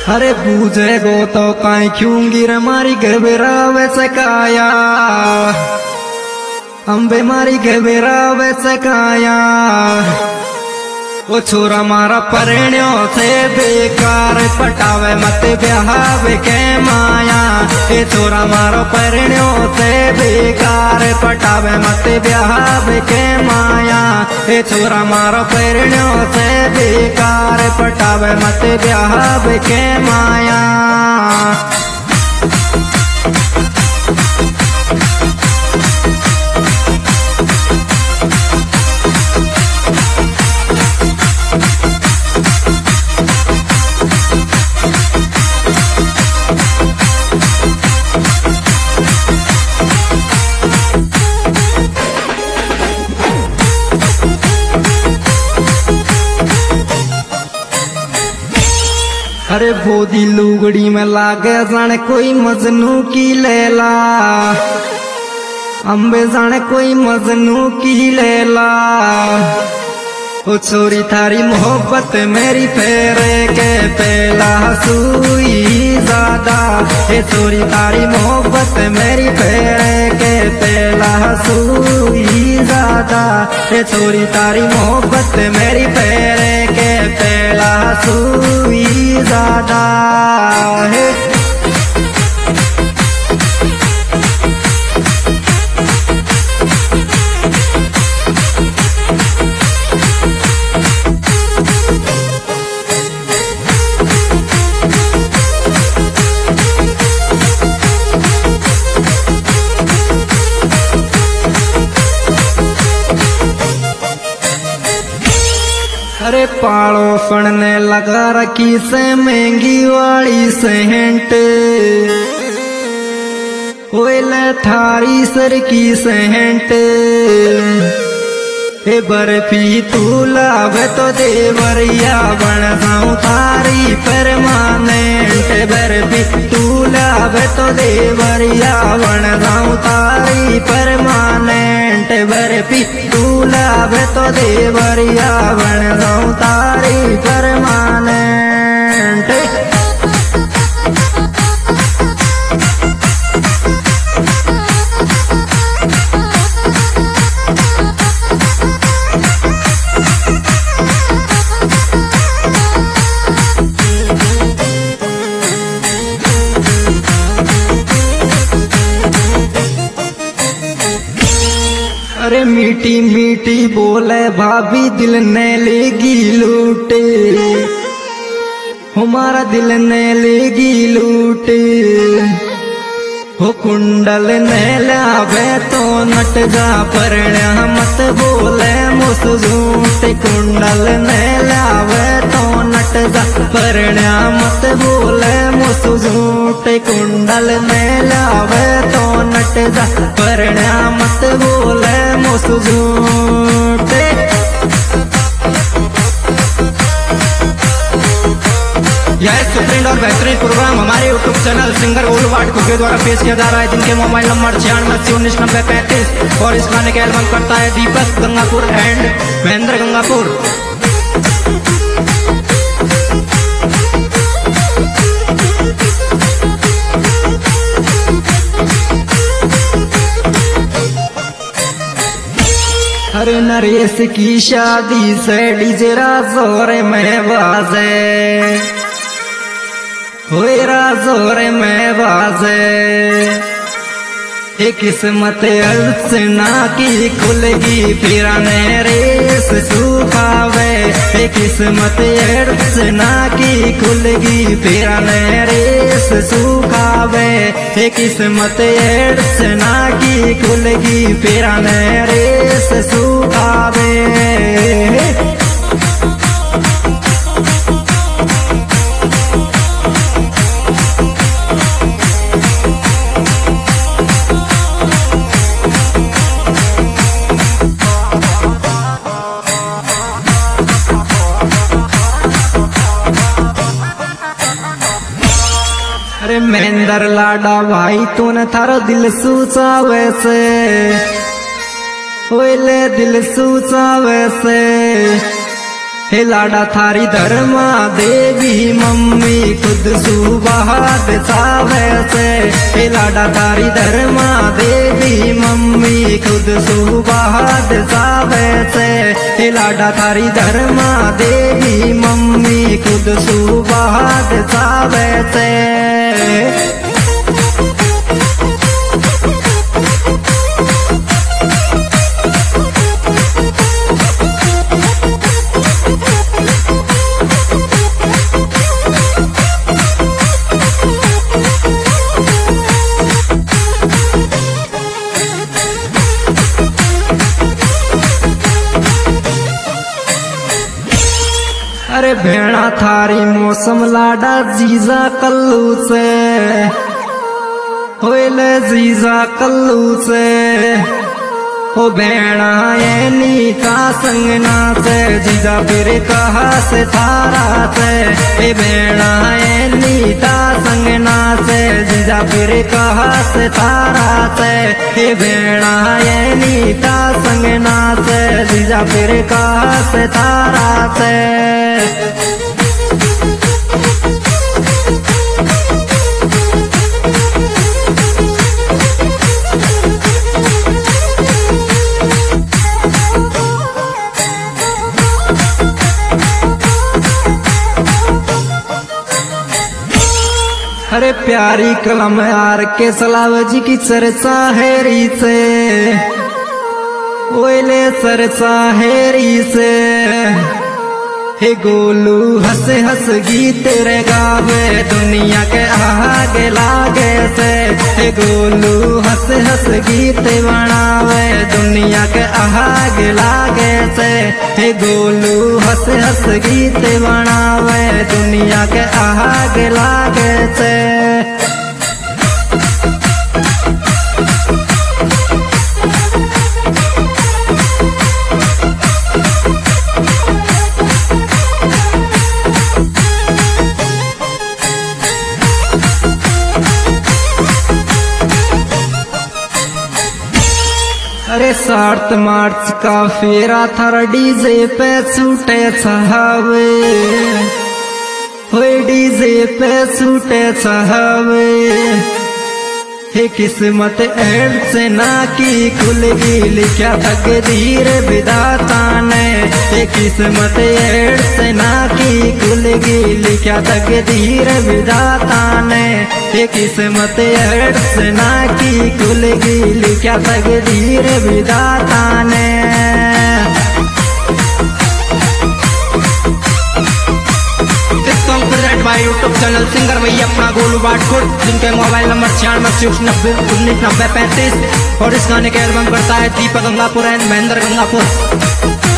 अरे पूजे गो तो काई क्यों गिर मारी घबरा वैसे काया, अम्बे मारी घबरा वैसे काया। ओ छोरा मारा परिण्यो से बेकार, पटावे मत ब्याहावे के माया। ए छोरा मारो परिण्यो से बेकार, पटावे मत ब्याहावे के माया। ए छोरा मारो परिण्यो से बेकार, पटावे मत ब्याहावे के माया। अरे बोदी लुगड़ी में लागे जाने कोई मजनू की लैला, अम्बे जाने कोई मजनू की लैला। ओ छोरी थारी मोहब्बत मेरी फेरे के पहला सुई ज्यादा। ए छोरी तारी मोहब्बत मेरी फेरे के पहला सुई ज्यादा। ए छोरी तारी मोहब्बत मेरी फेरे के पहला सुई ज्यादा है। अरे पाड़ोसन ने लगा रखी से महंगी वाली सेंट, ओले थारी सर की सेंट। हे बर्फी तू लावे तो देवरिया बन जाऊं थारी परमानेंट। बर्फी तू लावे तो देवरिया बन जाऊं थारी परमानेंट। बर्फी तू लावे तो देवरिया बन जाऊं तारी परमानेंट। अरे मीठी मीठी बोले भाभी दिल ने लेगी लूटे, हमारा दिल ने लेगी लूटे। हो कुंडल ने लावे तो नट जा परण्या मत बोले मुस झूठ। कुंडल ने लावे तो नट जा परण्या मत बोले मुस झूठ। कुंडल ने लावे तो नट जा परण्या मत बोले मुस झूठ। यह सुप्रीम और बेहतरीन प्रोग्राम हमारे यूट्यूब चैनल सिंगर गोलू वाटको के द्वारा पेश किया जा रहा है, जिनके मोबाइल नंबर 9680199035। और इस गाने के एल्बम करता है दीपक गंगापुर एंड महेंद्र गंगापुर। अरे नरेश की शादी से डीजे जोर में बाजे, होए जोर में बाजे। एक किस्मत अर्चना की खुलगी फिर रेस सुखावे। एक किस्मत अर्चना की खुलगी फिर रेस सुखावे। एक किस्मत अर्चना की खुलगी फिर रेस सुखावे। अरे महेंद्र लाडा भाई तूने थारो दिल सूचा वैसे, ओले दिल सूचा वैसे। हे लाडा थारी धर्मा देवी मम्मी खुद खुद सुबाद सावे से लाडा थारी धर्मा देवी मम्मी खुद सुबाद सावे से लाडा थारी धर्मा देवी मम्मी खुद सुबाद सावे से। अरे भेड़ा थारी मौसम लाडा जीजा कल्लू से होले जीजा कल्लू से ओ भेड़ा ये नीता संगना से जीजा फिर कहा से थारा से ए भेड़ा ये नीता संगना से जीजा फिर कहा से थारा से ए भेड़ा ये नीता संगना से जीजा फिर कहा से थारा से। अरे प्यारी कलम यार के सलाव जी की चर्चा हेरी से ओले सरसा हेरी से हे गोलू हंस हंस गीत रे गावे दुनिया के आगे लागे से हे गोलू हंस हंस गीत बनावे दुनिया के आगे लागे से हे गोलू हंस हंस गीत बनावे दुनिया के आगे लागे से। अरे 7 मार्च का फेरा था डीजे पे छूटे सहावे होए डीजे पे छूटे सहावे हे किस्मत ऐड से ना की खुलगी लिखा तकदीर विधाता ने हे किस्मत ऐड से ना की खुलगी लिखा तकदीर विधाता ने हे किस्मत ऐड से ना की खुलगी लिखा तकदीर विधाता ने। बाय यूट्यूब चैनल सिंगर भैया अपना गोलू बाटकोट जिनके मोबाइल नंबर 9690199035 और इस गाने के एल्बम करता है दीपक गंगापुर एंड महेंद्र गंगापुर।